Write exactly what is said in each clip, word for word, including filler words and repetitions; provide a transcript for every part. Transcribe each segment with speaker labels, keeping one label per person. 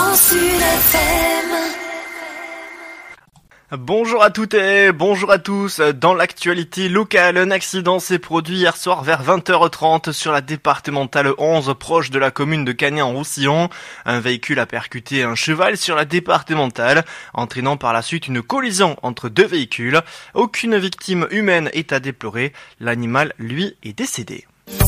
Speaker 1: Grand Sud F M.
Speaker 2: Bonjour à toutes et bonjour à tous. Dans l'actualité locale, un accident s'est produit hier soir vers vingt heures trente sur la départementale onze, proche de la commune de Cagnan-Roussillon. Un véhicule a percuté un cheval sur la départementale, entraînant par la suite une collision entre deux véhicules. Aucune victime humaine est à déplorer. L'animal, lui, est décédé.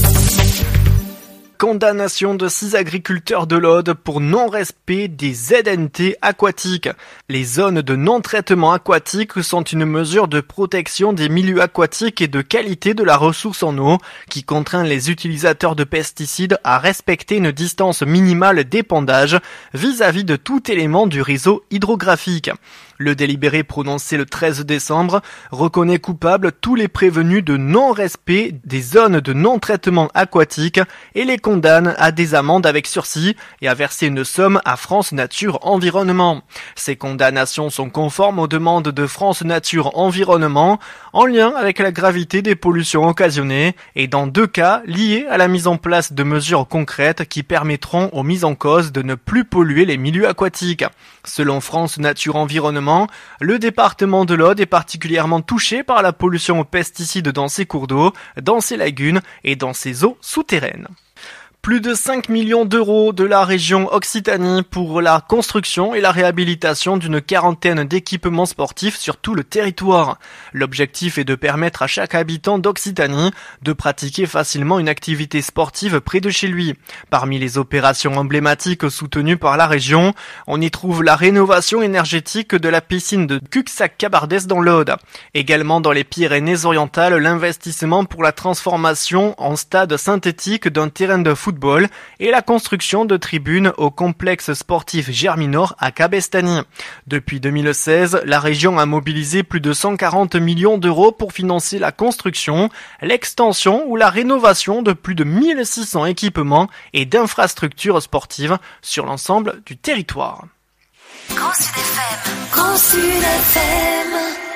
Speaker 2: Condamnation de six agriculteurs de l'Aude pour non-respect des Z N T aquatiques. Les zones de non-traitement aquatique sont une mesure de protection des milieux aquatiques et de qualité de la ressource en eau qui contraint les utilisateurs de pesticides à respecter une distance minimale d'épandage vis-à-vis de tout élément du réseau hydrographique. Le délibéré prononcé le treize décembre reconnaît coupable tous les prévenus de non-respect des zones de non-traitement aquatique et les condamne à des amendes avec sursis et à verser une somme à France Nature Environnement. Ces condamnations sont conformes aux demandes de France Nature Environnement en lien avec la gravité des pollutions occasionnées et dans deux cas liés à la mise en place de mesures concrètes qui permettront aux mises en cause de ne plus polluer les milieux aquatiques. Selon France Nature Environnement, le département de l'Aude est particulièrement touché par la pollution aux pesticides dans ses cours d'eau, dans ses lagunes et dans ses eaux souterraines. Plus de cinq millions d'euros de la région Occitanie pour la construction et la réhabilitation d'une quarantaine d'équipements sportifs sur tout le territoire. L'objectif est de permettre à chaque habitant d'Occitanie de pratiquer facilement une activité sportive près de chez lui. Parmi les opérations emblématiques soutenues par la région, on y trouve la rénovation énergétique de la piscine de Cuxac-Cabardès dans l'Aude. Également dans les Pyrénées-Orientales, l'investissement pour la transformation en stade synthétique d'un terrain de football football et la construction de tribunes au complexe sportif Germinor à Cabestany. Depuis deux mille seize, la région a mobilisé plus de cent quarante millions d'euros pour financer la construction, l'extension ou la rénovation de plus de mille six cents équipements et d'infrastructures sportives sur l'ensemble du territoire.
Speaker 1: Grand Sud F M. Grand Sud F M.